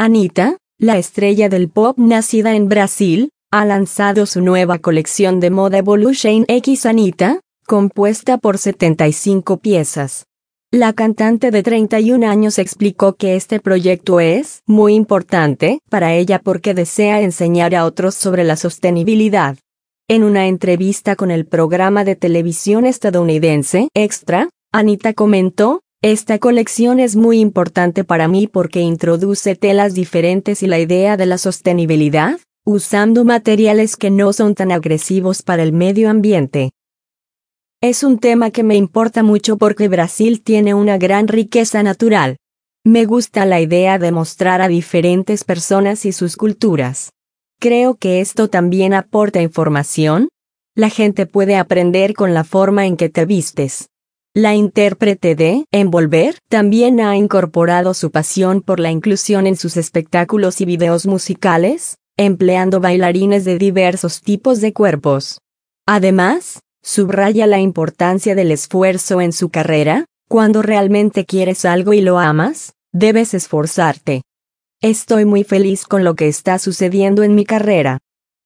Anitta, la estrella del pop nacida en Brasil, ha lanzado su nueva colección de moda Evolution X Anitta, compuesta por 75 piezas. La cantante de 31 años explicó que este proyecto es muy importante para ella porque desea enseñar a otros sobre la sostenibilidad. En una entrevista con el programa de televisión estadounidense Extra, Anitta comentó: "Esta colección es muy importante para mí porque introduce telas diferentes y la idea de la sostenibilidad, usando materiales que no son tan agresivos para el medio ambiente. Es un tema que me importa mucho porque Brasil tiene una gran riqueza natural. Me gusta la idea de mostrar a diferentes personas y sus culturas. Creo que esto también aporta información. La gente puede aprender con la forma en que te vistes". La intérprete de Envolver también ha incorporado su pasión por la inclusión en sus espectáculos y videos musicales, empleando bailarines de diversos tipos de cuerpos. Además, subraya la importancia del esfuerzo en su carrera. Cuando realmente quieres algo y lo amas, debes esforzarte. Estoy muy feliz con lo que está sucediendo en mi carrera.